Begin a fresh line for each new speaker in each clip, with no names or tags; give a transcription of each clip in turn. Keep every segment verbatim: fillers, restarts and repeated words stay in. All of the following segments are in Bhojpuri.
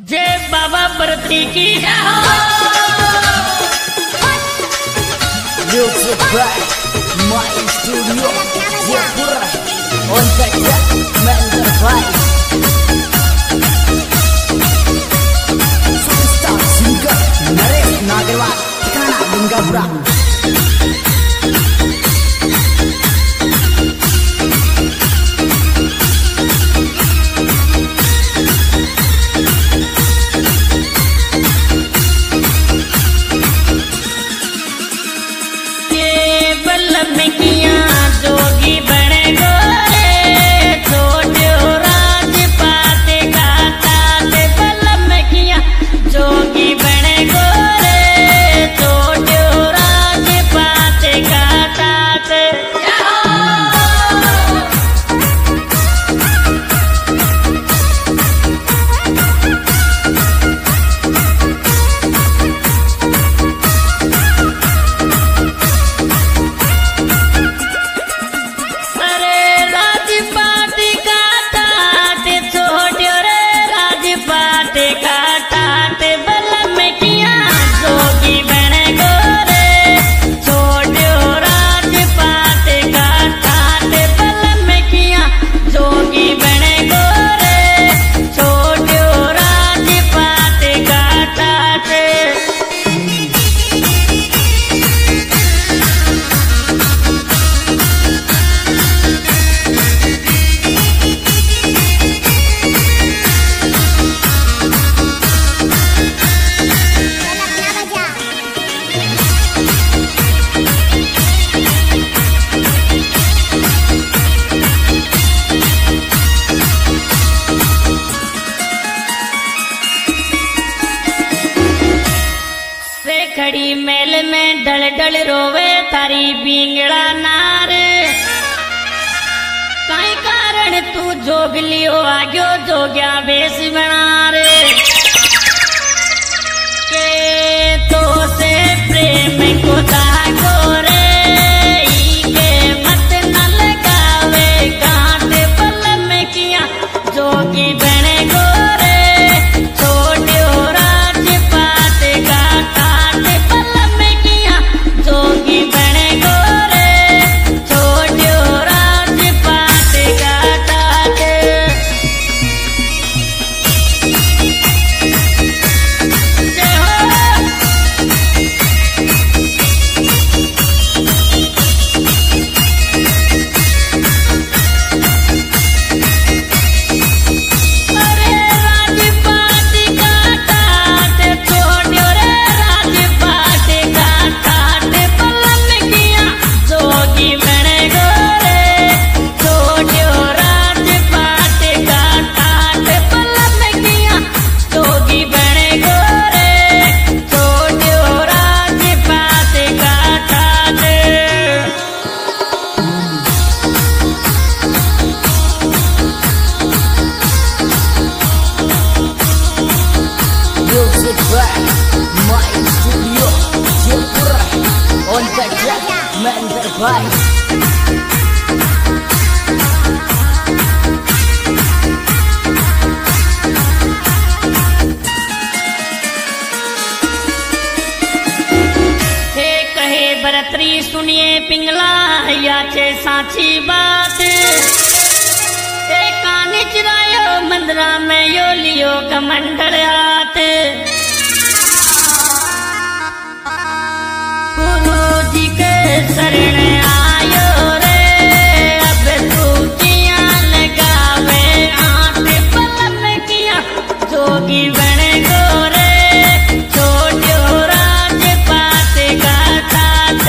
जय बाबा प्रती की
Music by My Studio Jayapura. On the track, Mental Vice. Superstar singer Naresh Nagarwal, Kana Lingapura.
जोगी बने गोरे छोड़ो राजपाट का तात बल्लभ किया जोगी बने गोरे छोड़ो राजपाट का तात खड़ी मेल में डल डल रोवे तारी बिंगड़ा नार कई कारण तू जोग लियो आग्यो जोग्या बेस बना रे के तो से प्रेम को दागो रे के मत न लगावे कांट पल में किया जोगी बने गोरे छोड़ो राजपाट का जोगी बने गोरे छोड़ो राजपाट का तात जय हो अरे राजपाट का तात छोड़ो रे राजपाट का तात जोगी बने गोरे छोड़ो राजपाट का तात पल्लव किया जोगी बने गोरे छोड़ो राजपाट का तात
Music by My Studio Jayapura. On the track, Mental Vice.
हे कहे बरतरी सुनिए पिंगला याचे साची बात हे कानी चिरायो मंदरा में यो लियो कमंडल हाथ गुरु जी के शरण आयो रे अब सूचियां लगावे आठ पलम किया जोगी बने गोरे छोड़ो राजपाट का तात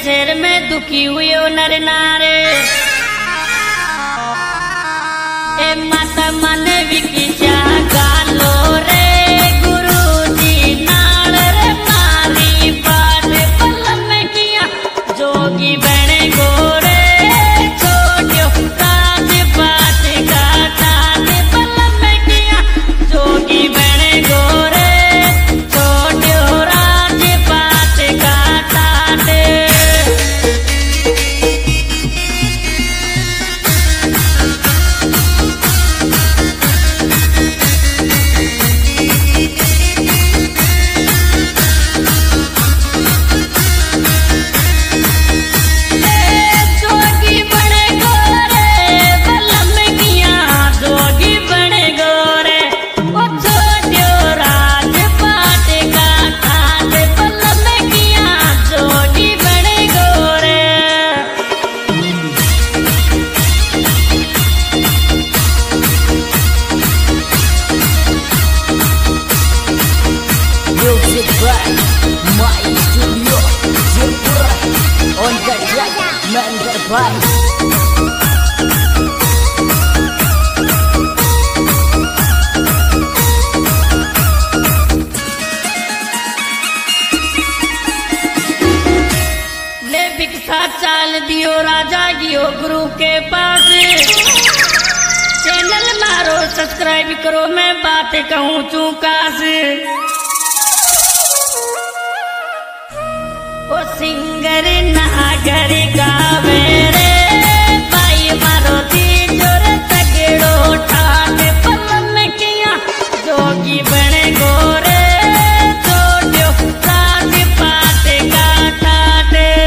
शहर में दुखी हुए नर नारे ए माता मन विकी जा गालो रे गुरुजी नाल रे मारी बात पलम किया जोगी बने गोरे छोड़ो राज बात का ठाट पलम किया जोगी बने गोरे छोड़ो राज बात का ठाट
Music by My Studio Jepura. On the track, Mental Vibes.
ले भिक्षा चाल दियो राजा गियो गुरु के पास चैनल मारो सब्सक्राइब करो मैं बात कहूँ चूकास ओ सिंगर नागर गावे रे भाई मारो दी जोर तगड़ो ठाट पलम किया जोगी बने गोरे छोड़ो राज पाट का ठाट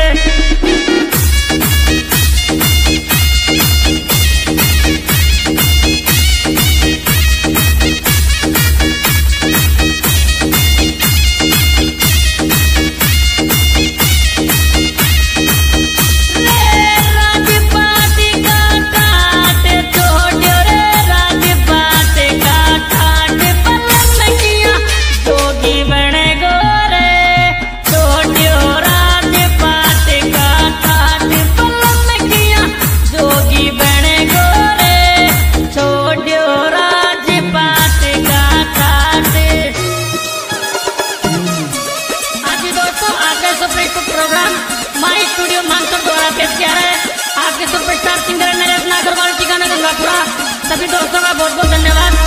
प्रोग्राम माई स्टूडियो मानसर द्वारा पेश किया है आपके सुपरस्टार सिंगर नरेश नागरवाल ठिकाना गंगापुरा। सभी दोस्तों का बहुत बहुत धन्यवाद।